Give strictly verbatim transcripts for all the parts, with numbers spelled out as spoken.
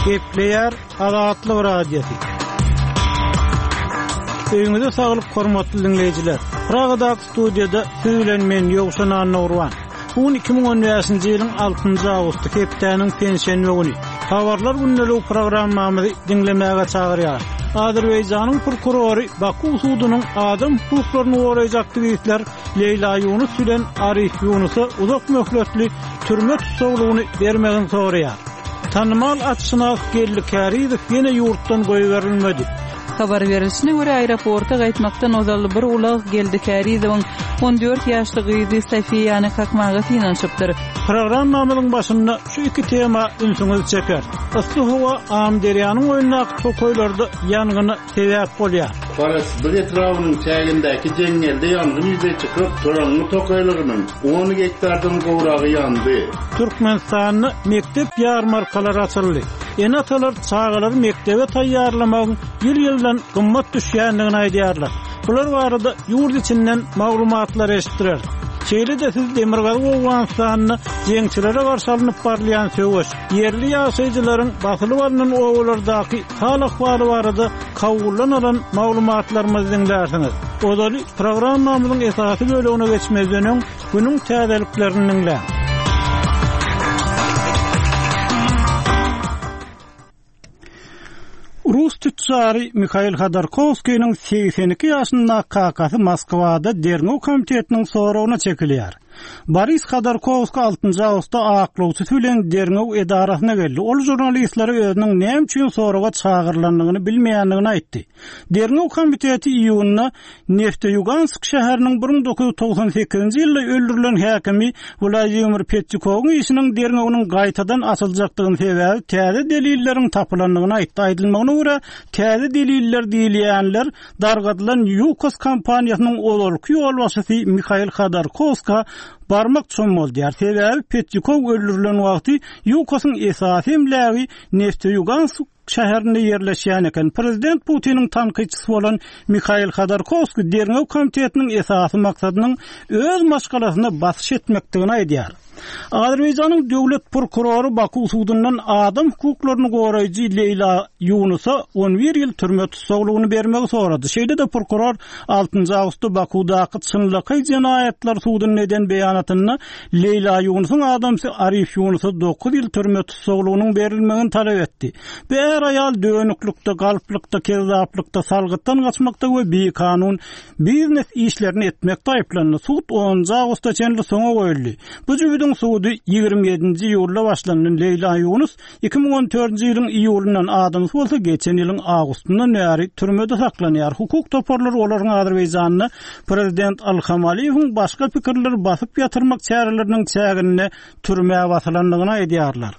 Gepleyer Azatlyk Radiosu. Öňüňizde saglyk hormatly dinleyijiler. Pragada studiýada siz bilen men Ýogşan Anurwan. Bu iki ming on beşinji ýylyň altynjy awgusty hepdeniň pensiýa güni. Habarlar günleri programmamyzy dinlemäge çagyrýar. Azerbaýjanyň prokurory Baku sudynyň adam hukuklaryny goraýjakdy işler Leyla Yunus bilen Arif Yunus'a uzak möhletli türme tutsagyny bermegini soraýar. Tanmal atşynak Gelli Kariýew ýene ýurtdan goýberilmedi. Habar berilişine göre aeroporta gaýtmaktan ozaly bir ulag Geldi Kariýewiň on dört ýaşly gyzy Safiýany kakmagy finançypdyr. Programmamyzyň başynda şu iki tema ünsüňiz çeker. Asly hawa am derýanyň oýunak tokoýlarda ýangyny sebäp bolýar. Paras bir etrawynyň çägindäki jeňelde ýangyn ýüze çykyp toraňy tokoýlarynyň on hektardan gowragy ýandy. Türkmenistanyň mektep ýarmarkalary açyldy. Enatalar çağalar mektebe taýýarlamak ýyl-ýyldan gymmat düşýändigini aýdýarlar. Bular barada ýurt içinden maglumatlar eşitdirer. Şeýle-de siz Demirgazy Owganystanyny jeňçilere garşy alynıp barlayan söwüş, yerli ýaşaýjylaryň basyly baranyň owalardaky hal ahwaly barada kawullanaran maglumatlarymyzy dinlersiňiz. Odaly programmamyzyň esasy bölegine geçmezden günüň täzeliklerini dinleyin. Rus tüccarı Mikhail Khodorkovsky'nin seksen iki ýaşynda kakasy Moskwada Dernew komitetiniň soragyna çekilýär. Boris Khodorkovsky altynjy awgustda aklawçy bilen Dernew edarasyna geldi. Ol jurnalistlere özüniň näme üçin soraga çagyrlandygyny bilmeýändigini aýtdy. Dernew komiteti iýunyna Nefteýugansk şäheriniň bir ming dokuz ýuz togson sekizinji ýylda öldürilen häkimi Vladimir Petyukowyň işiniň Dernewnyň gaýtadan açyljakdygyny sebäbi täze delilleriň tapylandygyny aýtdy. Aýdylmagyna görä, täze deliller diýilýänler dargadylan Yukos kompaniýasynyň olarky ýol başçysy Mikhail Khodorkovsky barmak çöm bolýar. Sebäbi Petyukov öldürilen wagty Yukosyň esasy emlägi Nefteýugansk şäherinde ýerleşýän eken. Prezident Putiniň tanqyçysy bolan Mikhail Khodorkovsky Dernew komitetiniň esasy maksadynyň öz maşgalasyna basyş etmekdigini aýdýar. Azerbaýjanyň döwlet prokurory Baku sudundan adam hukuklaryny goraýjy Leyla Yunus'a on bir ýyl türme tutsagyny bermegi sorady. Şeýle-de prokuror altynjy awgustda Bakudaky çynlyky jenaýatlar sudynyň eden beýanatyny Leyla Yunus'un adamsy Arif Yunus'a dokuz ýyl türme tutsagynyň berilmegini talap etdi. Bär aýal dönüklükde, galplykda, kezaplykda, salgytdan gaçmakda we beýkanun biznes işlerini etmekde aýplandy. Sud onuncu awgustda çenli soňa goýuldy. Bu jübüdüň sudy ýigirmi ýedinji ýylda başlanýan Leyla Yunus iki ming on dördünji ýylyň iýulyndan adamsy bolsa geçen ýylyň awgustyndan bäri türmede saklanýar. Hukuk toparlary olaryň Azerbaýjanyny Prezident Alhamaliýewiň başga pikirleri basyp ýatyrmak çäreleriniň çägine türmäge basylandygyny aýdýarlar.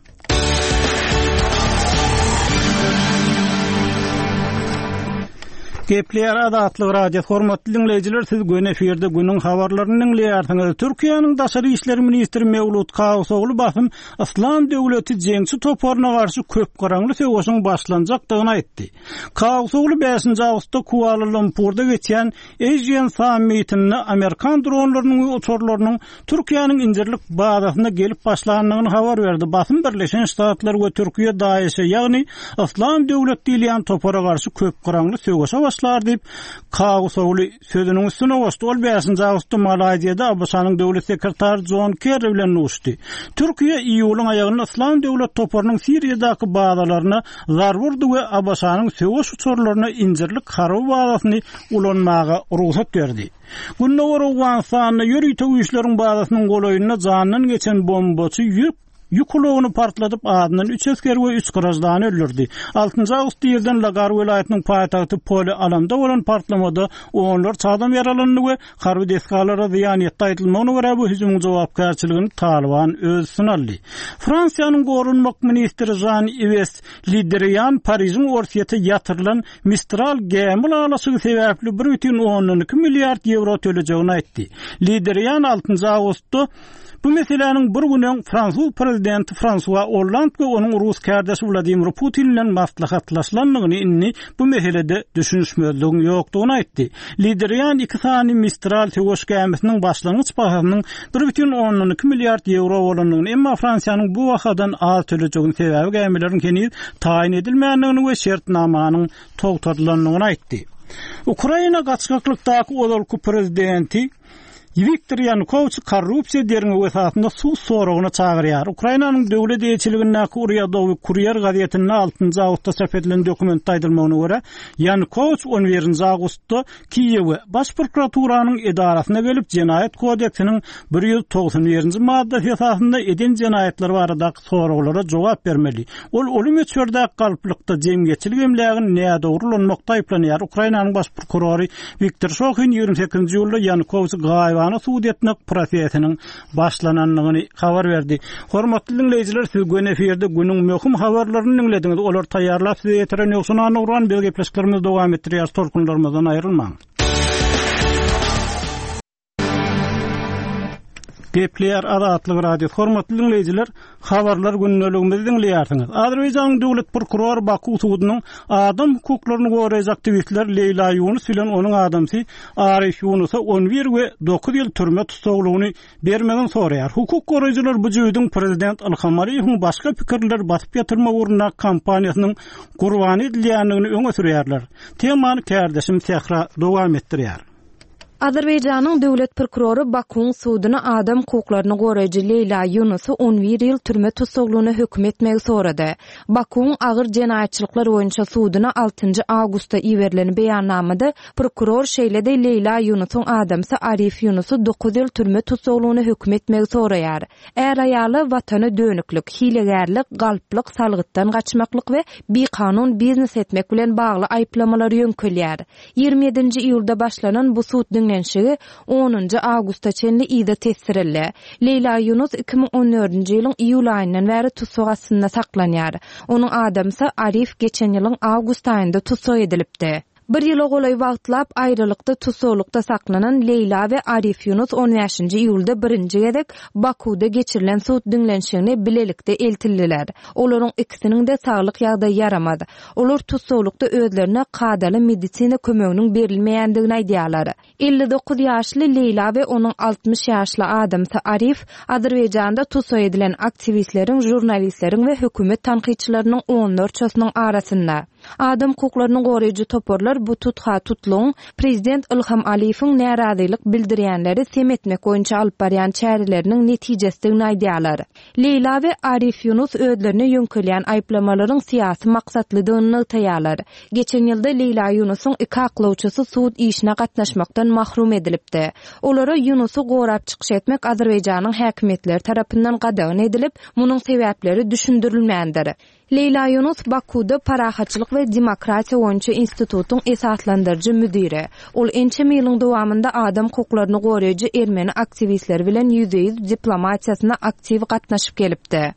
Gepleyer Azatlyk Radiosu hormatly dinleyijiler, siz gün eferde günüň habarlaryny dinleýärsiňiz. Türkiýanyň daşary işleri ministri Mevlut Kawusoglu basym Islam döwleti jeňçi toparyna garşy köp garaňly söwüşiň başlanjakdygyny aýtdy. Kawusoglu beşinji awgustda Kuala Lumpurda geçen Asian Summitini Amerikan dronlarynyň uçurlarynyň Türkiýanyň injirlik bazasyna gelip başlandygyny habar berdi. Basym Birleşen Ştatlar we Türkiýe daýyşy, ýagny Islam döwleti diýilen topara garşy köp garaňly söwüşe başlar dip Kawusoglu sözüniň üstüne goşdy. Ol beşinji awgustda Malaziýada Abaşanyň döwlet sekretary John Kerry bilen uşdy. Türkiýe iýulyň aýagyny Islam döwlet toparynyň Siriýadaky bazalaryna zar wurdy we Abaşanyň söwüş uçurlaryna injirlik harby bazasyny ulanmaga ruhsat berdi. Günne Owganystanyň ýöri töwüşleriň bazasynyň golaýyna janyny geçen bombaçy ýük Yukuluğunu partladıp adından üç asker ve üç garajdan öldürdü. altynjy awgust ýerden Lagar welaýatynyň paýtagty Poli Alamda bolan partlamada onlar çadam yaralandy we harby deskalara ziýan ýetdi aýdylmagyna görä bu hüjümüň jogapkärçiligini Taliban öz sunaldy. Fransiýanyň gorunmak ministri Jean-Yves Le Drian Parysyň orsiýete ýatyrylan Mistral gemi alasy sebäpli bir butun on iki milliard euro tölejeğini aýtdy. Le Drian altynjy awgustda bu meselenin bir günün Fransız prezidenti prezidenti François Hollande we onun Rus kardeşi Vladimir Putin bilen maslahatlaşlanlygyny inni bu meselede düşünüşmezligiň ýokdugyny aýtdy. Liderýan iki sany Mistral tegoş gämisiniň başlangyç bahasynyň bir бүтүн on iki milliard euro bolanlygyny, emma Fransiýanyň bu wagtdan az tölejegiň sebäbi gämilerin keniz taýin edilmeýändigini we şertnamanyň togtadylanlygyny aýtdy. Ukraina gaçgaklykdaky odolku prezidenti Viktor Yanukovych korrupsiýa derňi wesatynda suw soragyna çagyrýar. Ukrainanyň döwlet elçiligindäki Uryadowy Kuryer gazetiniň altynjy awgustda çap edilen dokumentde aýdylmagyna görä, Yanukovych on birinji awgustda Kiýewe baş prokuraturanyň edarasyna gelip Jenaýat kodeksiniň bir ýüz togsan birinji maddesi esasynda eden jenaýatlar barada soraglara jogap bermeli. Ol ölüm etýärdi galplykda jemgyçilik emlägini näde urulanmakda aýplanýar. Ukrainanyň baş prokurory Viktor Shokhin ýigirme sekizinji ýylda Yanukovych gaýy ana suud etmek prosesiniň başlananlygyny habar berdi. Hormatly dinleýijiler, siz gün eferde günüň möhüm habarlaryny dinlediňiz. Olar taýýarlap size ýetiren ýoksunan uran belgepleşiklerimiz dowam etdirýär. Torkunlarymyzdan aýrylmaň. Gepleýär Azatlyk radio. Hormatly dinleýijiler, habarlar günneligimizi dinleýärsiňiz. Azerbaýjanyň döwlet prokurory Baku suudynyň adam hukuklaryny goraýjy aktivistler Leyla Yunus bilen onuň adamsy Arif Yunus'a on bir we dokuz ýyl türme tutsagylygyny bermegini soraýar. Hukuk goraýjylar bu jüýdüň prezident Ilham Aliýewiň başga pikirler basyp ýatyrma uruna kampaniýasynyň gurbany edilýändigini öňe sürýärler. Temany kärdeşim Sehra dowam etdirýär. Azerbaýjanyň döwlet prokurory Bakuň suudyna adam hukuklaryny goraýjy Leyla Yunus'y on bir ýyl türme tutsaglygyny hökm etmegi sorady. Bakuň agyr jenaýatçylyklar boýunça suudyna altynjy awgustda iwerilen beýannamada prokuror şeýlede Leyla Yunus'yň adamsy Arif Yunus'y dokuz ýyl türme tutsaglygyny hökm etmegi soraýar. Är aýaly watany dönüklik, hilegärlik, galplyk, salgytdan gaçmaklyk we bekanun biznes etmek bilen bagly aýplamalary ýönkelýär. ýygrimi ýedinji iýulda başlanan bu suud Şeýle onunjy awgustda çenli ýyda tesirille. Leyla Yunus iki ming on dördünji ýylyň iýul aýyndan bäri tutsag astynda saklanýar. Onuň adamsy Arif geçen ýylyň awgust aýynda tutsag edilipdi. Bir ýyla golay wagtlap aýrylykda tutsaglykda saklanan Leyla we Arif Yunus on beşinji iýulda birinji gezek Bakuda geçirilen suud dinlenşigini bilelikde eltildiler. Olaryň ikisiniň de saglyk ýagdaýy yaramady. Olar tutsaglykda özlerine kadaly medisina kömeginiň berilmeýändigini aýdýarlar. elli dokuz ýaşly Leyla we onuň altmış ýaşly adamsy Arif Azerbaýjanda tutsag edilen aktivistleriň, jurnalistleriň we hökümet tanqyçylarynyň on dörtçüsiniň arasynda. Adam hukuklaryny goraýjy toporlar bu tutha tutluň prezident Ilham Aliýewiň närazylyk bildirýänleri semetmek boýunça alyp barýan çäreleriniň netijesini aýdýarlar. Leyla we Arif Yunus özlerine ýönkelýän aýplamalaryň syýasy maksatlydygyny taýýarlar. Geçen ýylda Leyla Yunusyň iki aklawçysy suud işine gatnaşmakdan mahrum edilipdi. Olara Yunusy gorap çykyş etmek Azerbaýjanyň häkimetleri tarapyndan gadagyn edilip, munyň sebäpleri düşündirilmeýändir. Leyla Yunus Bakuda Parahaçylyk we Demokratiýa boýunça institutyň esaslandyrjy müdiri. Ol ençe ýylyň dowamında adam hukuklaryny goraýjy ermeni aktivistler bilen ýüzüýüz diplomatiýasyna aktiw gatnaşyp gelipdi.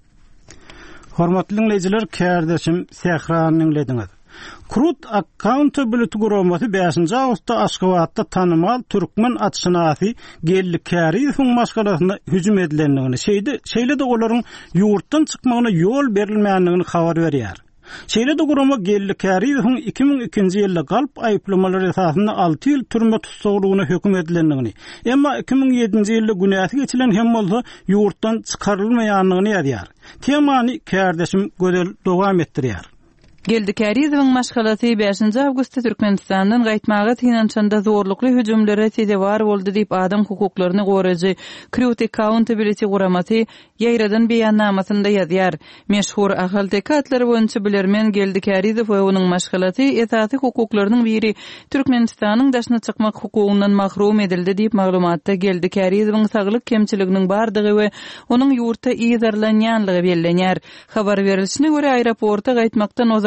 Hormatly dinleýijiler, kärdeşim Sehranyň dinlediňiz. Krut Accountability Guramaty beşinji awgustda Aşgabatda tanymal türkmen atşynasy Gelli Käriyewň maşgalasyna hüjüm edilendigini, şeýde şeýle de olaryň ýurtdan çykmagyna ýol berilmeýändigini habar berýär. Şeýle de gurama Gelli Käriyewň iki ming ikinji ýylda galp aýplamalary esasynda alty ýyl türme tutsaglygyna hökm edilendigini, emma iki ming ýedinji ýylda günäsi geçilen hem bolsa ýurtdan çykarylmaýanlygyny ýazýar. Temany kärdeşim gözel dowam etdirýär. Geldi Käriyewň maşgalaty beşinji awgustda Türkmenistandan gaýtmagy tinançanda zorlukly hüjümlere tedewar boldy diýip adam hukuklaryny goraýjy Krut Accountability Guramaty ýaýradan beýannamasynda ýazýar. Meşhur ahal tekatlary boýunça bilermen Geldi Käriýew we onuň maşgalaty esasy hukuklarynyň biri Türkmenistanyň daşyna çykmak hukugundan mahrum edildi diýip maglumatda Geldi Käriýewiň saglyk kemçiliginiň bardygy we onuň ýurtda ýyzarlanýanlygy bellenýär. Habar berilişine görä aeroporta gaýtmakdan ozal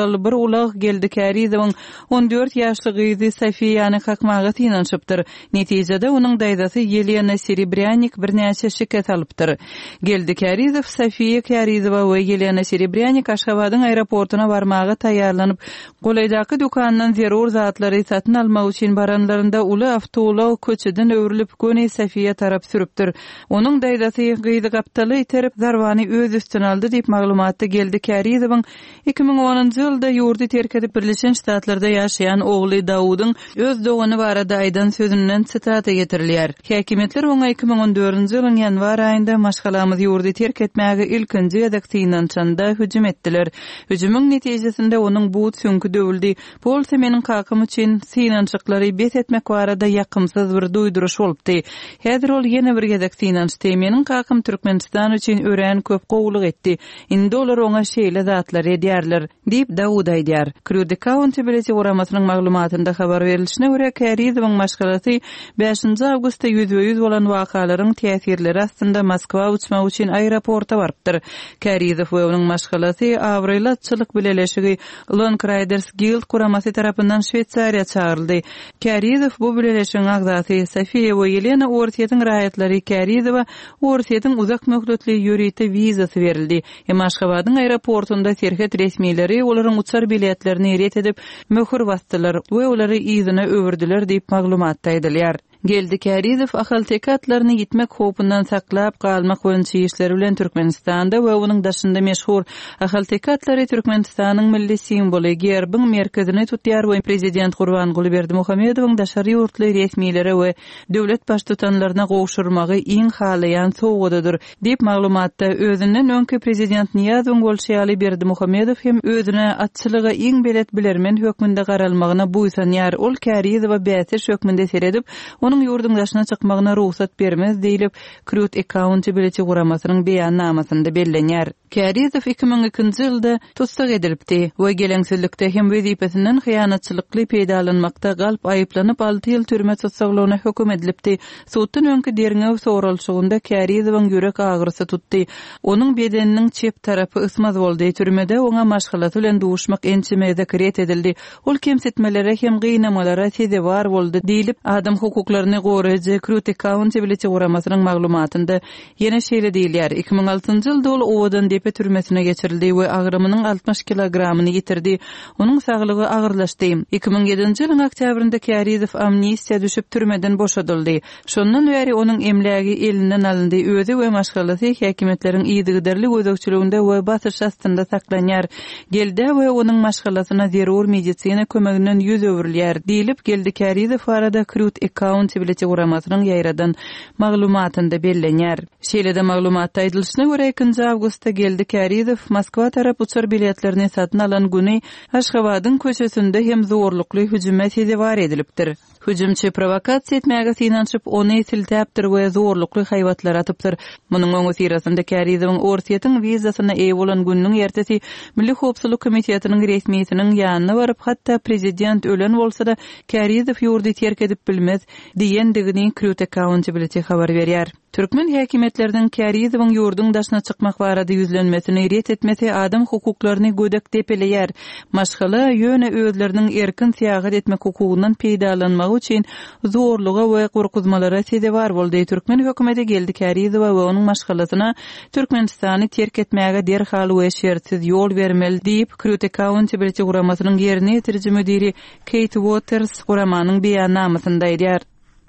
ýaşaly bir ulag geldi Kərizowyň on dört ýaşly gyzy Sofiyany kakmagy tynanşypdyr. Netijede onuň daýdasy Yelena Serebryanik birnäçe şiket alypdyr. Geldi Kərizow Sofiya Kərizowa we Yelena Serebryanik Aşgabatyň aeroportuna barmagy taýýarlanyp, golaýdaky dükanyň zerur zatlary satyn almak üçin baranlarynda uly awtoulog köçeden öwrülip göni Sofiya tarap sürüpdir. Onuň daýdasy gyzy gaptaly iterip zarwany öz üstüne aldy diýip maglumatda geldi Kərizowyň iki ming onunçy ýylda ýurdy terk edip Birleşen Ştatlarda ýaşaýan ogly Dawudyň öz dogany barada aýdan sözünden sitata getirilýär. Häkimetler oňa iki ming on dörtünçi ýylyň ýanwar aýynda maşgalamyz ýurdy terk etmäge ilkinji ýa-da tynançanda hüjüm etdiler. Hüjümüň netijesinde onuň buut süňkü döwüldi. Polsa meniň kakym üçin tynançyklary bet etmek barada ýakymsyz bir duýduruş bolupdy. Häzir ol ýene bir gezek tynançdy. Meniň kakym Türkmenistan üçin ören köp gowluk etdi. Indi olar oňa şeýle zatlar edýärler diýip Dawud aýdýar. Krudi County Belediýe Guramasynyň maglumatynda habar berilişine görä Kərizowyň maşgalaty beşinji awgustda ýüzde ýüz bolan wakalaryň täsirleri astynda Moskwa uçmak üçin aeroporta barypdyr. Kərizow we onuň maşgalaty awrylatçylyk bileleşigi Long Riders Guild Guramasy tarapyndan Şweýçariýa çağryldy. Kərizow bu bileleşigiň agzasy Sofiya we Yelena Ortiýetiň raýatlary Kərizowa Ortiýetiň uzak möhletli ýörüýte wizasy berildi. Hem Aşgabatyň aeroportunda serhet resmileri olaryň uçar biletlerini ret edip möhür basdylar we olary izyna öwürdiler diýip maglumatda aýdylýar. Geldi Kərizow ahal tekatlaryny gitmek hopundan saklap galmak boýunça işleri bilen Türkmenistanda we onuň daşynda meşhur ahal tekatlary Türkmenistanyň milli simboly gerbiň merkezine tutýar we prezident Gurbanguly Berdimuhammedowyň daşary ýurtly resmileri we döwlet baştutanlaryna gowşurmagy iň halaýan sowgadyr diýip maglumatda özünden öňki prezident Niýazow Golşýaly Berdimuhammedow hem özüne atçylyga iň belet bilermen hökmünde garalmagyna buýsanýar. Ol Kərizowa bäsiş hökmünde seredip onuň ýurdun daşyna çykmagyna ruhsat bermez diýilip Krut County Belediýe Guramasynyň beýannamasynda bellenýär. Kərizow iki ming ikinji ýylda tutsak edilipdi we geleňsizlikde hem wezipesinden hyýanatçylykly peýdalanmakda galp aýyplanyp alty ýyl türme tutsaglygyna höküm edilipdi. Sutdan öňki derňew soralşygynda Kərizowyň ýürek agyrysy tutdy. Onuň bedeniniň çep tarapy ysmaz boldy. Türmede oňa maşgalaty bilen duşmak ençimede kiret edildi. Ol kemsetmelere hem gynamalara sezewar boldy diýilip adam hukuklaryny goraýjy Krut County Belediýe Guramasynyň maglumatynda ýene şeýle diýilýär. iki ming altynjy ýylda ol owadan depe türmesine geçirildi we agrymynyň altmış kilogramyny ýitirdi. Onuň saglygy agyrlaşdy. iki ming ýedinçi ýylyň oktýabrynda Kərizow amnistiýa düşüp türmeden boşadyldy. Şondan beri onuň emlägi elinden alındy. Özü we maşgalaty häkimetleriň ýygyderli gözegçiliginde we basyş astynda saklanýar. Geldi we onuň maşgalatyna zerur medisina kömeginden ýüz öwrülýär diýilip geldi Kərizow arada Krut County Belediýe Guramasynyň ýaýradan maglumatynda bellenýär. Şeýle-de maglumatda aýdylyşyna görä ikinji awgustda geldi Kərizow Moskwa tarap uçar biletlerini satyn alan güni Aşgabatyň köşesinde hem zorlukly hüjüme sezewar edilipdir. Hüjümçi provokasiýa etmäge synanşyp ony siltäpdir we zorlukly haýwatlar atypdyr. Munyň öňü sirasynda Kərizowyň Ortiýetiň wizasyna eý bolan günniň ertesi Milli Howpsuzlyk Komitetining resmiýetiniň ýanyna baryp hatda prezident ölen bolsa-da Kərizow ýurdy terk edip bilmez diýendigini Krut County Belediýe habar berýär. Türkmen häkimetleriniň Kərizowyň ýurdun daşyna çykmak barada ýüzlenmesini ret etmesi adam hukuklaryny gödek depeleýär. Maşgala ýöne özleriniň erkin siýagat etmek hukugundan peýdalanmagy üçin zorluga we gorkuzmalara sezewar boldy. Türkmen hökümeti geldi Kərizowa we onuň maşgalasyna Türkmenistany terk etmäge derhal we şertsiz ýol bermeli diýip Krut County Belediýe Guramasynyň ýerine ýetiriji müdiri Kate Waters Guramanyň beýannamasynda aýdýar.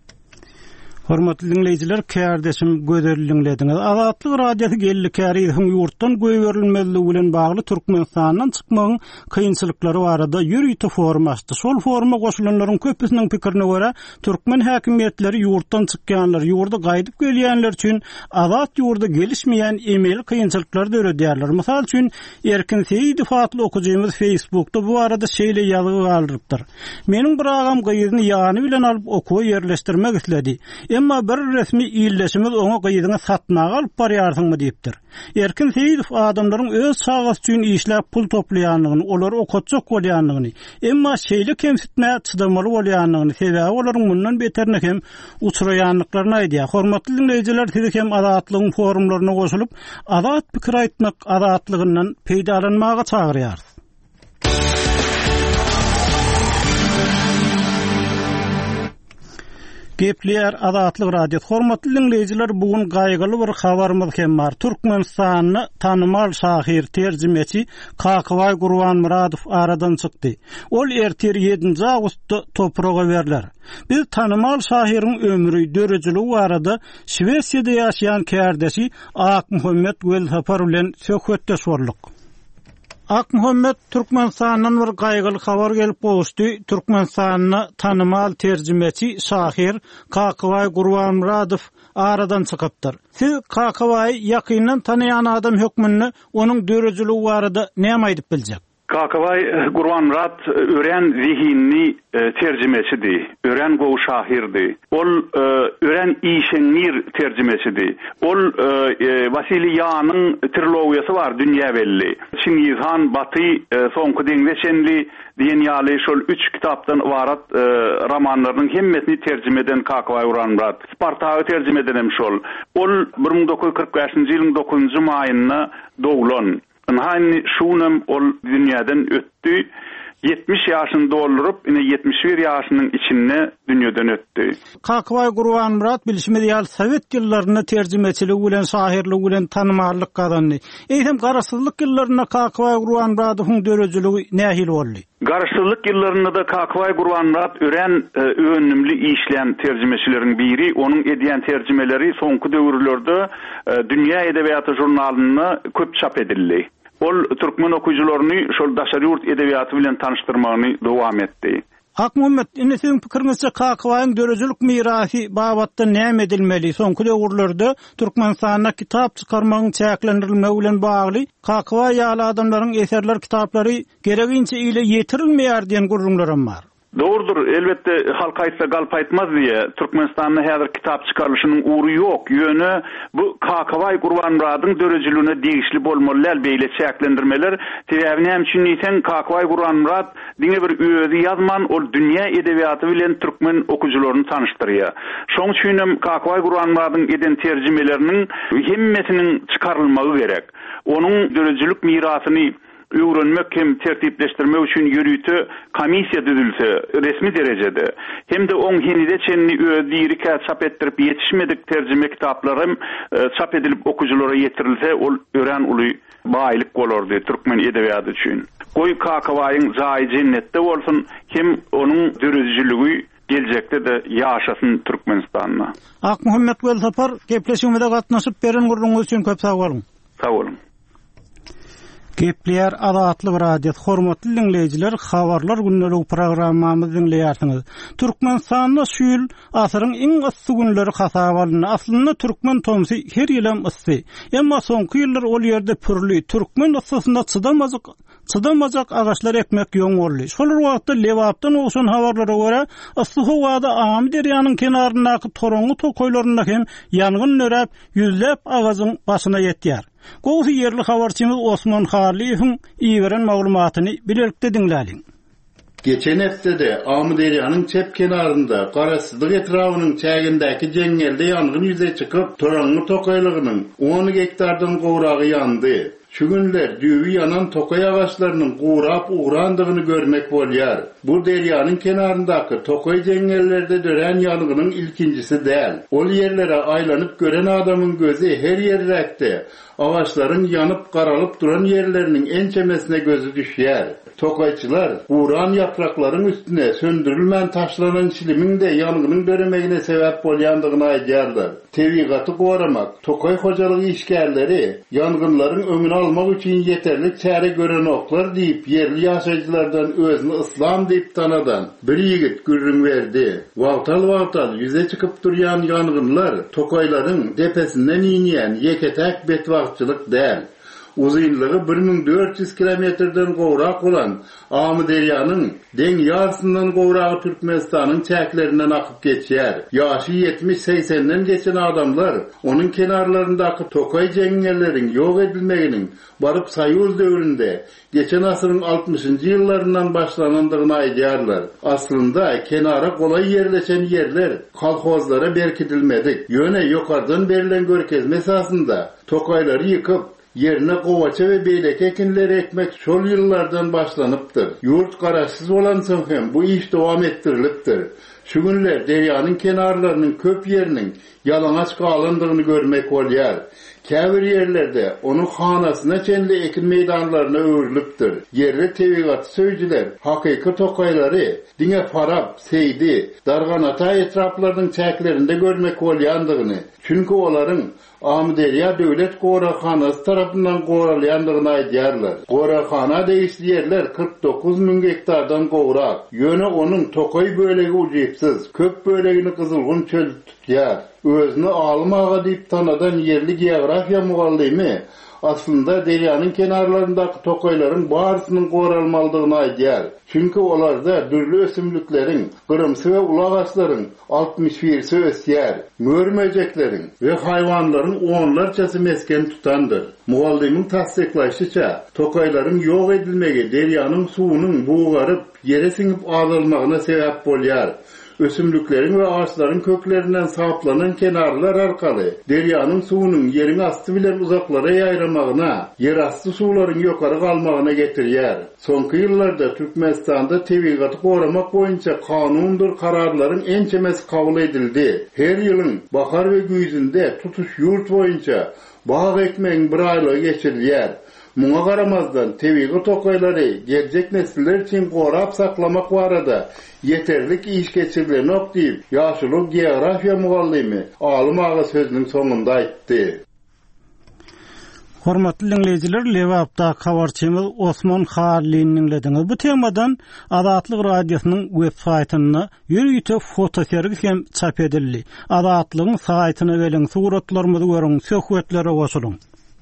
Hormatly dinleyijiler, kärdeşim göderliňlediňiz. Azatlyk radiosu geldi Kərizowyň ýurtdan göýberilmezligi bilen bagly Türkmenistandan çykmagyň kynçylyklary barada ýürüýte forum açdy. Şol foruma goşulanlaryň köpüsiniň pikirine görä, türkmen häkimetleri ýurtdan çykýanlar, ýurda gaýdyp gelýänler üçin azat ýurda gelişmeýän emel kynçylyklar döredýärler. Mysal üçin Erkin Seydi fatly okujymyz Facebookda bu arada şeýle ýazygy galdyrypdyr. Meniň bir agam gyýyzyny ýany bilen alyp okuw ýerleşdirmek isledi. Emma bir resmi ýylleşimiz oňa gyýyzyny satmaga alyp barýarsyňmy diýipdir. Erkin Seýidow adamlaryň öz sagasy üçin işläp pul toplaýanlygyny, olary okutjak bolýanlygyny, emma şeýle kemsitmäge çydamaly bolýanlygyny, sebäbi olaryň mundan beterine hem uçuraýanlyklaryny aýdýar. Hormatly dinleyijiler, siz hem azatlygyň forumlaryna goşulyp, azat pikir aýtmak azatlygyndan peýdalanmaga çagyrýarsyz. Gepleýär Azatlyk radio hormatly dinleýijiler, bugun gaýgyly bir habarymyz hem bar. Türkmenistanyny tanymal şahyr, terjimeçi Kakybay Gurbanmuradow aradan çykdy. Ol ertir ýedinji awgustda topraga berilýär. Biz tanymal şahyryň ömrü, dörejiligi barada Şwesiýada ýaşaýan kärdesi Ak Muhammed Welhapar bilen söhbetdeş boldyk. Ak Muhammed Türkmenistanyň bir gaýgyly habar gelip goşdy. Türkmenistanyny tanymal terjimeçi şahyr Kakybay Gurbanmuradow aradan çykypdyr. Siz Kakybaý ýakynyň tanıyan adam hökmünde onuň dörejiligi barada näme aýdyp biljek? Kakybay Gurbanmurad ören zihinni e, tercümesidir. Ören gow şahirdi. Ol e, ören işenir tercümesidir. Ol e, e, Vasiliýanyň trilogiýasy bar, dünýä belli. Çingizhan, Baty, e, soňky deňdeşenli diýen ýaly şol üç kitapdan ibarat e, romanlarynyň hemmesini terjime eden Kakybay Gurbanmurad. Spartagy terjime eden şol. Ol bir ming dokuz yüz kırk beşinji ýylyň dokuzunjy maýyna dowlan. Hani şunam ol dünýäden ötdi. yetmiş ýaşynda dolurup, ine yetmiş bir ýaşynyň içinde dünýeden ötdi. Kakybay Gurbanmurad bilişmedi ýaly Sowet ýyllaryna terjimeçiligi bilen, şahirligi bilen tanymarlyk gazandy. Eýsem garaşsyzlyk ýyllaryna Kakybay Gurbanmuradowyň dörejiligi nähil boldy? Garaşsyzlyk ýyllarynda da Kakybay Gurbanmurad ören e, önümli işleyen terjimeçileriň biri. Onuň edýän terjimeleri soňky döwürlerde e, Dünýä Edebiýaty jurnalyna köp çap edildi. Ol türkmen okuyucularını şol daşary ýurt edebiýaty bilen tanıştyrmagyny dowam etdi. Ak Muhammed, indi siziň pikiриňizçe Kakybaýyň dörejilik mirasy babatda näme edilmeli? Soňky döwürlerde Türkmenistanda kitap çykarmagyň çäklendirilmegi bilen bagly Kakybay ýaly adamlaryň eserler kitaplary gereginçe ile ýetirilmeýär diýen gurrunlarym bar. Doğrudur, elbette halk aýtsa galp aýtmaz diye. Türkmenistanyň häzir kitap çykarylşynyň uğru ýok. Ýöne bu Kakybay Gurbanmuradyň dörejiligine degişli bolmaly beýle çäklendirmeler. Sebäbini hem düşünýsen Kakybay Gurbanmurad diňe bir özi ýazman, ol dünýä edebiýaty bilen türkmen okujularyny tanıştyrýar. Şoň üçin hem Kakybay Gurbanmuradyň eden terjimeleriniň hemmesiniň çykarylmagy gerek. Onuň dörejilik mirasyny öwrenmek hem tertipleşdirmek üçin ýürüýte komissiýa düzülse resmi derejede hem de oň hinide çenli öýdiri çap etdirip ýetişmedik terjime kitaplarym e, çap edilip okujylara ýetirilse ol ören uly baýlyk bolardy türkmen edebiýaty üçin. Goý Kakybaiň jaý jennetde bolsun, hem onuň dörejiligi geljekde de ýaşasyn Türkmenistanyna. Ak Muhammed Welhapar gepleşigimizde gatnaşyp beren gurrunňyz üçin köp sag bolun. Sag bolun. Gepleýär Azatlyk radio hormatly dinleýijiler, habarlar günleri programmamyzy dinleýärsiňiz. Türkmenistanda şu ýyl asyryň iň ysy günleri hasap alındy. Aslynda türkmen tomsy her ýylym ysy. Emma soňky ýyllar ol ýerde pürli türkmen ysysynda çydamazak çydamazak agaçlar ekmek ýoň boldy. Şol wagtda lewapdan oşan habarlara görä, ysy howada Amy derýanyň kenaryndaky toraňy tokoýlarynda hem ýangyn nöräp, ýüzläp agazyň başyna ýetýär. Gowy ýerli habarçymyz Osman Haliýewiň iýeren maglumatyny bilelikde dinläliň. Geçen heptede Amy derýanyň çep kenarynda garaşsyzlyk etrawynyň çägindäki jeňelde ýangyn ýüze çykyp, toraňy tokoýlygynyň on hektardan gowragy ýandy. Şu günler düýbi ýanan tokoy agaçlarynyň gurap ugrandygyny görmek bolýar. Bu derýanyň kenaryndaky tokoy jeňellerde dören ýanygynyň ilkinjisi däl. Ol ýerlere aýlanyp gören adamyň gözi her ýerrekde agaçlaryň ýanyp garalyp duran ýerleriniň ençemesine gözü düşýär. Tokoyçylar guran yapraklaryň üstüne söndürilmän taşlanan çilimiň de ýanygynyň döremegine sebäp bolýandygyny aýdýarlar. Tebigaty goramak, tokoy hojalygy işgärleri ýangynlaryň öňüne almak üçin ýeterli çäre gören oklar diýip ýerli ýaşaýjylardan özüni islam diýip tanadan bir ýigit gürrüň berdi. Wagtal-wagtal ýüze çykyp durýan ýangynlar tokoylaryň depesinden ýynýän ýeketek betwagtçylyk däl. Uzunlygy bir ming dört yüz kilometrden gowrak bolan Amy derýanyň deň ýarysyndan gowragy Türkmenistanyň çäklerinden akyp geçýär. Ýaşy yetmiş seksenden geçen adamlar onuň kenarlaryndaky tokoy jeňelleriň ýok edilmeginiň baryp Soýuz döwründe geçen asyryň altmışynjy ýyllaryndan başlanandygyny aýdýarlar. Aslynda kenara golay ýerleşen ýerler kolhozlara berkitilmedik. Ýöne ýokardan berilen görkezme esasında tokoýlary ýykyp yerine kovaça ve beylek ekinleri ekmek şol yıllardan başlanıptır. Yurt garaşsız olan hem bu iş devam ettiriliptir. Şu günler deryanın kenarlarının köp yerinin yalanaç kalandygyny görmek bolýar. Käbir yerlerde onu hanasına çenli ekin meydanlarına öwürlüpdir. Yerli tebigat söýjiler, hakyky tokaýlary, diňe parap, seydi, darganata etraplarının çäklerinde görmek bolýandygyny, çünkü olaryň Amderiya Döwlet Gorahanasy tarapyndan goralyandygyny aýdýarlar. Gorahana deýişli yerler kırk dokuz min hektardan gowrak. Ýöne onuň tokay bölegi ujypsyz, köp bölegini kızılgın çöl tutýar. Özüni almaga diýip tanadan yerli geografiýa mugallimy aslında deryanın kenarlarındaki tokaýlaryň barsynyň goralmalydygyny aýdýar. Çünkü olarda dürli ösümlüklerin, gyrymsy we ulak ağaçlaryň altmış birsi ösýär. Mörmejeklerin we haýwanlaryň onlarçasy mesken tutandyr. Mugallymyň tasdiklaýşyça, tokaýlaryň ýok edilmegi deryanın suwunyň buğaryp yere siňip alynmagyna sebäp bolýar. Ösümlüklerin ve ağaçların köklerinden saplanan kenarlar arkaly deryanın suwunyň yerin asty bilen uzaklara ýaýramagına, yer asty suwlaryň ýokary galmagyna getirýär. Soňky ýyllarda Türkmenistanda tebigaty goramak boýunça kanundur kararlaryň ençemesi kabul edildi. Her ýylyň bahar we güýzünde tutuş ýurt boýunça bağ ekmegiň bir aýlygy geçirilýär. Muňa garamazdan tebigy tokaýlary geljek nesiller üçin gorap saklamak barada yeterlik iş geçirilenok diýip ýaşulyk geografiýa mugallymy Alym ağa sözüniň soňunda aýtdy. Hormatly dinleýijiler, Lewapda habarçymyz Osman Haliliniň dinlediňiz. Bu temadan Azatlyk radiosynyň web saýtyna ýürüýte fotosergis hem çap edildi. Azatlygyň saýtyna gelen suratlarymyzy görüň, söhbetlere goşulyň.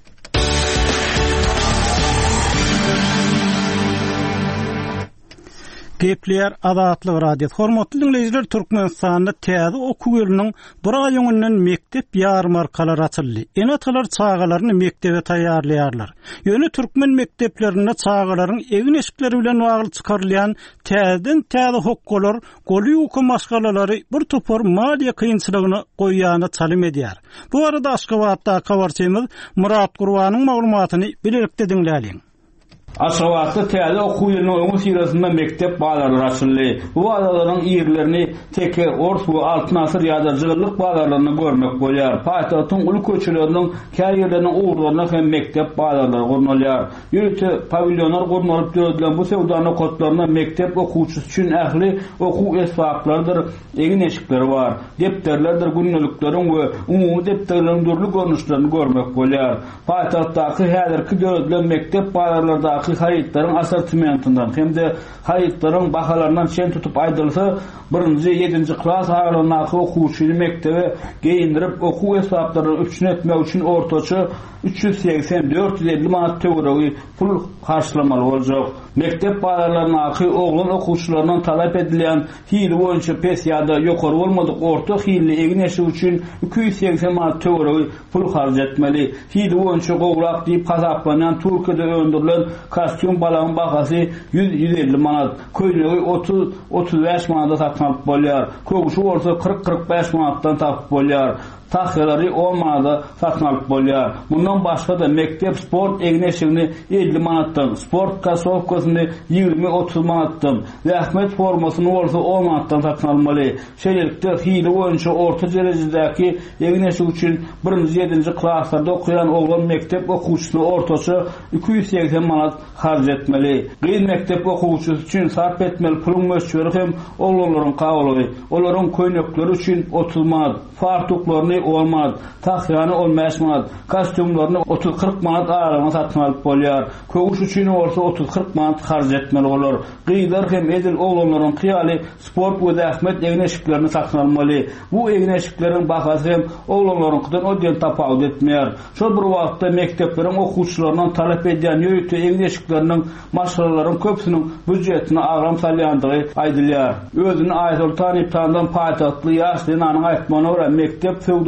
Gepler Azatlyk radio. Hormatly dinleýijiler, Türkmenistanda täze okuw ýylynyň bir aý öňünden mektep ýarmarkalary açyldy. Enatalar çağalaryny mektebe taýýarlaýarlar. Ýöne türkmen mekteplerinde çağalaryň egin eşikleri bilen wagyl çykarylýan täzeden täze hokkolar, goly oku maşgalalary bir topar maliýe kynçylygyny goýýany çalym edýär. Bu arada Aşgabatda habarçymyz Murat Gurbanyň maglumatyny bilerek dinläýäliň. Aşgabatda täze okuw ýylynyň öňü sirasynda mektep baýlary açyldy. Bu baýlaryň ýerlerini teke ors we altyn asyr ýadarjylyk baýlaryny görmek bolýar. Paýtagtyň uly köçeleriniň käýerleriniň uğurlaryna hem mektep baýlary gurnalýar. Ýürüte pavilyonlar gurnalyp döwredilen bu sewdany kotlaryna mektep okuwçysy üçin ähli okuw esbaplardyr, egin eşikleri bar, depterlerdir, günneliklerin we umumy depterleriň dürli görnüşlerini görmek bolýar. Paýtagtdaky häzirki döwredilen mektep baýlarlarda haýytlaryň assortimentindan hem-de haýytlaryň bahalaryndan şen tutup aýdylsa, birinji ýedinji klas haýylaryny okuwçyny mektebe geyindirip okuw esaplaryny üçin etmek üçin ortaça üç yüz seksen dört yüz elli manat töweregi pul karşılamaly boljak. Mektep baýlarynyň aky oglan okuwçylaryndan talap edilen hili boýunça pes ýa-da ýokary bolmadyk orta hili egin eşi üçin iki yüz seksen manat töweregi pul harj etmeli. Hili boýunça gowrak diýip hasaplanan Türkiýede öndürilen kostyum balagyň bahasy yüz yüz elli manat, köýnegi otuz otuz beş manata satmalyk bolýar. Kögüşi bolsa kırk kırk beş manatdan tapyp bolýar. Tahyýalary on manada satmalyk bolýar. Bundan başga da mektep sport egin eşigini elli manatdan, sport kasowkasyny ýygrimi otuz manatdan we ähmet formasyny bolsa on manatdan satmaly. Şeýlelikde hili boýunça orta derejedäki egin eşig üçin birinji ýedinji klaslarda okuyan oglan mektep okuwçysyna ortaça iki yüz seksen manat harj etmeli. Gyn mektep okuwçysy üçin sarp etmeli puluň möçberi hem oglanlaryň kabaly. Olaryň köýnekleri üçin otuz manat, fartuklaryny on manat, tahyýany on beş manat, kostyumlaryny otuz kırk manat aralygyna satmalyk bolýar. Kögüş üçin bolsa otuz kırk manat harj etmeli bolar. Gyýdar hem edil oglanlaryň kyýaly sport we ähmet egin eşiklerini satmaly. Bu egin eşikleriň bahasy hem oglanlaryňkydan ödän tapawut etmeýär. Şo bir wagtda mektepleriň okuwçylaryndan talap edýän ýöýte egin eşikleriniň maşgalalaryň köpsiniň büdjetini agram salýandygy aýdylýar. Özüni Aýdul Taniptandan paýtagtly ýaşly nanyň aýtmany görä mektep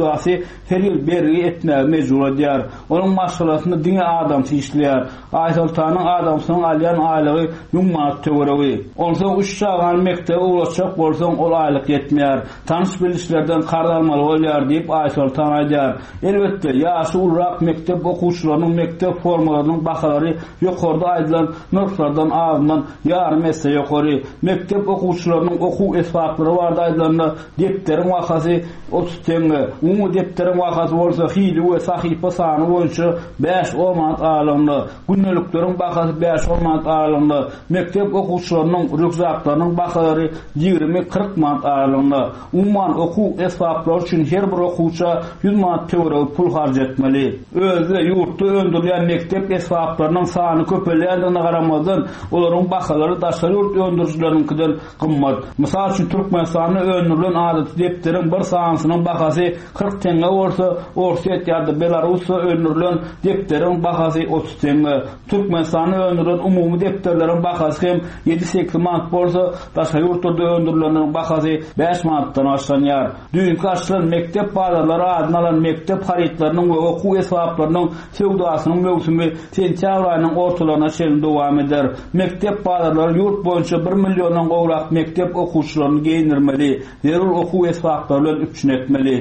sewdasy her ýyl bergi etmäge mejbur edýär. Onuň maşgalatyny diňe adam işleýär. Aýsaltanyň adamsynyň alýan aýlygy ýummat töweregi. Onsa uşşagan mektebe ulaşjak bolsaň ol aýlyk yetmeýär. Tanış bilişlerden kardalmaly bolýar diýip Aýsaltan aýdýar. Elbetde ýaşy ulrak mektep okuwçylarynyň mektep formalarynyň bahalary ýokarda aýdylan nurtlardan ağından ýarym esse ýokary. Mektep okuwçylarynyň okuw esbaplary barda aýdylanda depteriň wakasy otuz teňe, umumy depteriň wakasy bolsa hili we sahypa sany boýunça beş on manat alyndy. Günnelikleriň bahasy beş on manat alyndy. Mektep okuwçylarynyň rüksaklarynyň bahalary ýigirmi kırk manat alyndy. Umman okuw esbaplary üçin her bir okuwça yüz manat töwereg pul harjatmaly. Özü ýurtda öndürilen mektep esbaplarynyň sany köpelýändigine garamazdan olaryň bahalary daşary ýurt öndürjülärinikinden gymmat. Mysal üçin Türkmenistanyň öndürilen adaty depteriň bir sanynyň bahasy kırk teňe bolsa, Orset ýa-da Belarusda öndürilen depteriň bahasy otuz teňe. Türkmenistanyň öndürilen umumy depterleriň bahasy hem ýedi seksen manat bolsa, daşary ýurtlarda öndürilen bahasy beş manatdan aşanýar. Düýünki açylan mektep bazarlary adyny alan mektep haritlarynyň we okuw esbaplarynyň sewdasynyň mövsümi sentýabr aýynyň ortalaryna çenli dowam eder. Mektep bazarlary ýurt boýunça bir milliondan gowrak mektep okuwçylaryny geýindirmeli, zerur okuw esbaplary bilen üçin etmeli.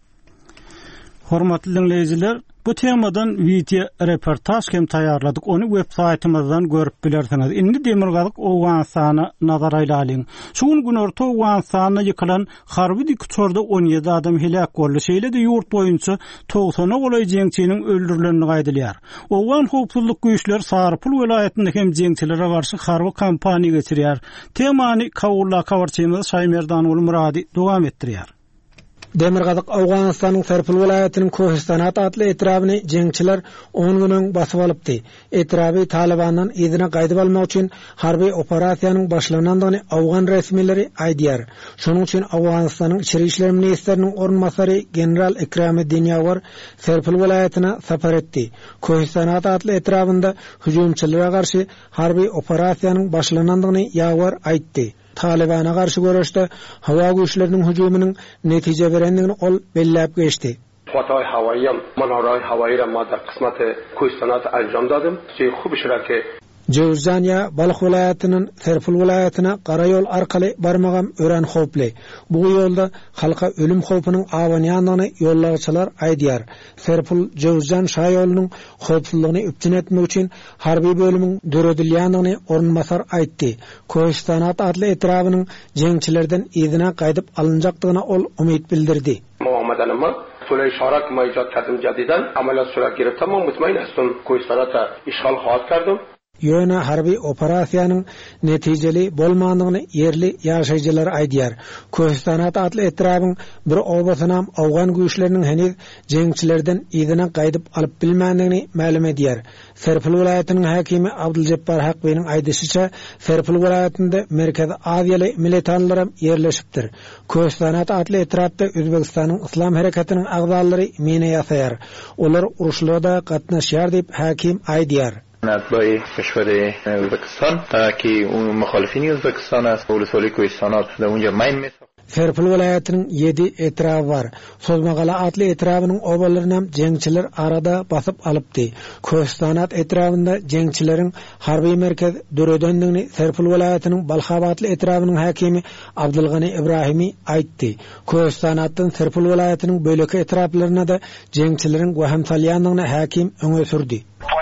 Hormatly dinleyijiler, bu temadan video reportaj hem taýýarladyk. Onu web saýtymyzdan görüp bilersiňiz. Indi Demirgazyk Owgansany nazara alyň. Şu gün orta Owgansanyna ýykylan harby dikçorda on ýedi adam helak boldy. Şeýle-de ýurt boýunça togsana golay jeňçiniň öldürilenini gaýdylýar. Owgan howpsuzlyk güýçleri Sarpul welaýatynda hem jeňçilere garşy harby kampaniýa geçirýär. Temany Kawulla kawarçymyz Şaýmerdan ul Murady dowam etdirýär. Demirgazyk Awganystanyň Serpil welaýatynyň Kohistanat adly etrabyny jeňçiler on günden basyp alypdy. Etraby Talibandan ýerine gaýdyp almak üçin harby operasiýanyň başlanandygyny Awgan resmileri aýdýar. Şonuň üçin Awganystanyň içeri işler ministriniň ornmasary general Ekramiddin Ýawar Serpil welaýatyna sapar etdi. Kohistanat adly etrabynda hüjümçilere garşy harby operasiýanyň başlanandygyny Ýawar aýtdy. Talibana karşı görüşte hava güçlerinin hücumunun netice verenliğini ol belläp geçti. Hatay havayım, Manaray havayı madde kısmeti Kohistanat anjam dadım. Şey खूब şirake Jowzanya Balyk welaýatynyň Serpil welaýatyna gara ýol arkaly barmagam ören howply. Bu ýolda halka ölüm howpynyň awanýandygyny ýollarçylar aýdýar. Serpil Jowzan şaýolunyň howpsuzlygyny üpçün etmek üçin harby bölümiň döredilýändigini ornmasar aýtdy. Kohistanat adly etrabynyň jeňçilerden ýerine gaýdyp alınjakdygyna ol umyt bildirdi. Muhammedanma Sulay şarak maýjat kadim jadidan amalat surat girip tamam mutmain aslan Kohistanata işgal hat kardım. Ýöne harby operasiýanyň netijeli bolmandygyny yerli ýaşaýjylar aýdýar. Kohistanat adly etrabyň bir obasynam Awgan güýçleriniň heniz jeňçilerden ýerine gaýdyp alyp bilmändigini ma'lum edýär. Serpil welaýatynyň hakimi Abduljabbor Hakbeýniň aýdysynça, Serpil welaýatynda Merkez Aziýaly militanlar ýerleşipdir. Kohistanat adly etrapda Özbekistanyň Islam herekatynyň agzalary mine ýasaýar. Olar uruşlarda gatnaşýar diýip hakim aýdýar. اتباع کشور ازبکستان که اون مخالفین ازبکستان است ولسوالی کوهستانات در اونجا مین میساخت. Serpil welaýatynyň yedi etrabı var. Sozmagala adly etrabynyň obalaryny jeňçiler arada basyp alypdy. Kohistanat etrabynda jeňçileriň harby merkez döredendigini Serpil welaýatynyň Balxab adly etrabynyň hakimi Abdulgany Ibrahimi aýtdy. Kohistanatdan Serpil welaýatynyň böleki etraplaryna da jeňçileriň waham salýandygyny hakim öňe sürdi.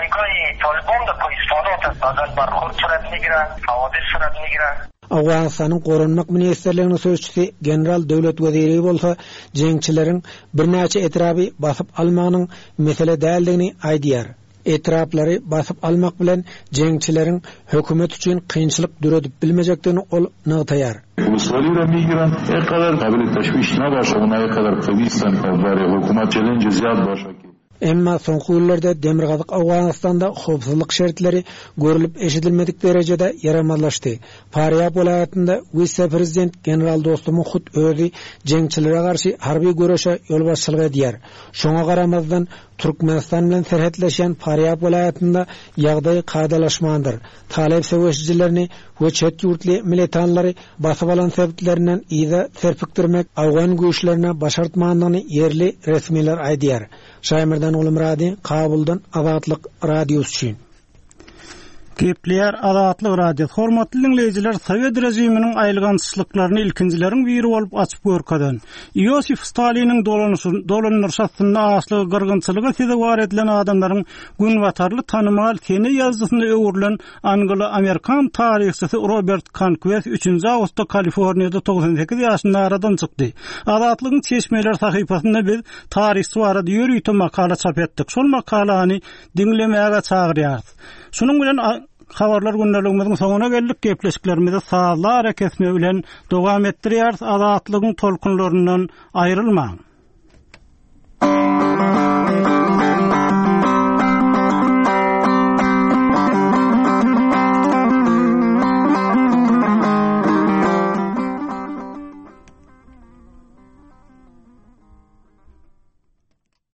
طالبان در کوهستانات بعضا برخورد صورت میگیرن، حوادث صورت میگیرن. Awganystanyň Goranmak ministrliginiň sözçüsi general döwlet weziri bolsa, jeňçileriň bir näçe etraby basyp almagynyň mesele däldigini aýdýar. Etraplary basyp almak bilen jeňçileriň hökümet üçin kynçylyk düredip bilmejekdigini ol nagtaýar. Uluslararası migran her kadar kabul teşviş nadaşa ona kadar kıvıstan kadar hükümet challenge ziyad başa. Emma soňky ýyllarda Demirgazyk Awganystanda howpsuzlyk şertleri görülip eşidilmedik derejede yaramazlaşdy. Paryap welaýatynda vice-prezident general dostum Hut özi jeňçilere garşy harby görüşe ýol başçylyk edýär. Şoňa garamazdan Türkmenistan bilen serhetleşen Faryab vilayatynda ýagdaý kaydalaşmandyr. Talep seweşjilerini we çet ýurtly militanlary basyp alan sebäplerinden ýa serpikdirmek awgan güýçlerine başartmandygyny ýerli resmiler aýdýar. Şaýmyrdan Ulumrady, Kabuldan Azatlyk radiosu üçin. Kepler Azatlyk radio. Hormatly dinleýijiler, Sowet rejiminiň aýlgançylyklaryny ilkinjilerin biri bolup açyp görkezden. Iosif Staliniň dolanýarşasyna asly gyrgynçylygy size war edilen adamlaryň günwatarly tanymal kene ýazgysynda öwrülen Anglo-Amerikan taryhçysy Robert Conquest üçinji awgustda Kaliforniýada doksan sekiz ýaşynda aradan çykdy. Azatlygyň çeşmeler sahypasynda biz taryhçy barada ýörüýte makala çap etdik. Şol makalany dinlemäge çagyrýar. Şunun bilen habarlar gündeligimiziň soňuna geldik. Gepleşiklerimizi sağla hareketme bilen dowam etdirýär. Azatlygyň tolkunlaryndan aýrylmaň.